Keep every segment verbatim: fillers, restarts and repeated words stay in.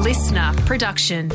listener production.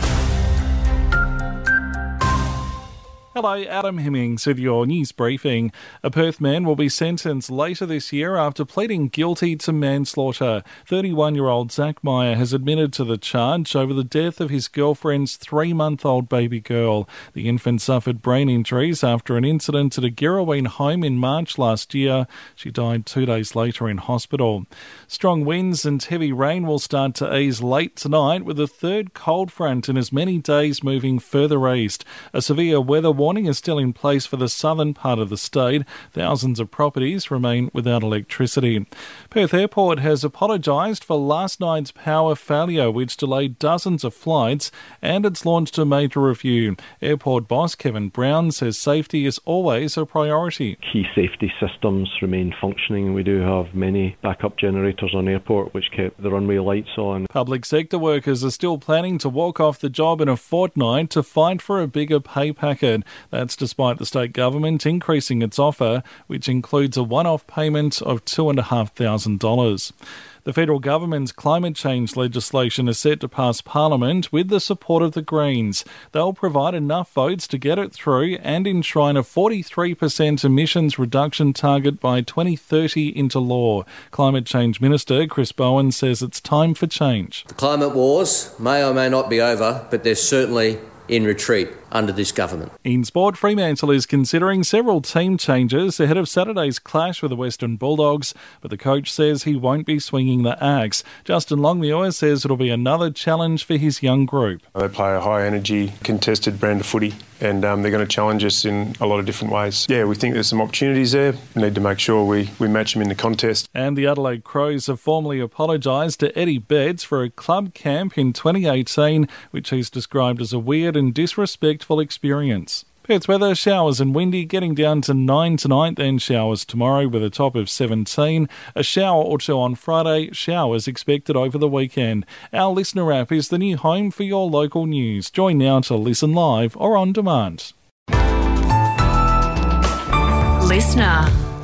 Hello, Adam Hemmings with your news briefing. A Perth man will be sentenced later this year after pleading guilty to manslaughter. thirty-one-year-old Zach Meyer has admitted to the charge over the death of his girlfriend's three-month-old baby girl. The infant suffered brain injuries after an incident at a Girraween home in March last year. She died two days later in hospital. Strong winds and heavy rain will start to ease late tonight, with a third cold front in as many days moving further east. A severe weather warning Warning is still in place for the southern part of the state. Thousands of properties remain without electricity. Perth Airport has apologised for last night's power failure, which delayed dozens of flights, and it's launched a major review. Airport boss Kevin Brown says safety is always a priority. Key safety systems remain functioning. We do have many backup generators on airport which kept the runway lights on. Public sector workers are still planning to walk off the job in a fortnight to fight for a bigger pay packet. That's despite the state government increasing its offer, which includes a one-off payment of two thousand five hundred dollars. The federal government's climate change legislation is set to pass Parliament with the support of the Greens. They'll provide enough votes to get it through and enshrine a forty-three percent emissions reduction target by twenty thirty into law. Climate Change Minister Chris Bowen says it's time for change. The climate wars may or may not be over, but they're certainly in retreat under this government. In sport, Fremantle is considering several team changes ahead of Saturday's clash with the Western Bulldogs, but the coach says he won't be swinging the axe. Justin Longmuir says it'll be another challenge for his young group. They play a high-energy, contested brand of footy, and um, they're going to challenge us in a lot of different ways. Yeah, we think there's some opportunities there. We need to make sure we, we match them in the contest. And the Adelaide Crows have formally apologised to Eddie Betts for a club camp in twenty eighteen, which he's described as a weird and disrespectful experience. Perth's weather, showers and windy, getting down to nine tonight, then showers tomorrow with a top of seventeen. A shower or two on Friday, showers expected over the weekend. Our listener app is the new home for your local news. Join now to listen live or on demand. Listener.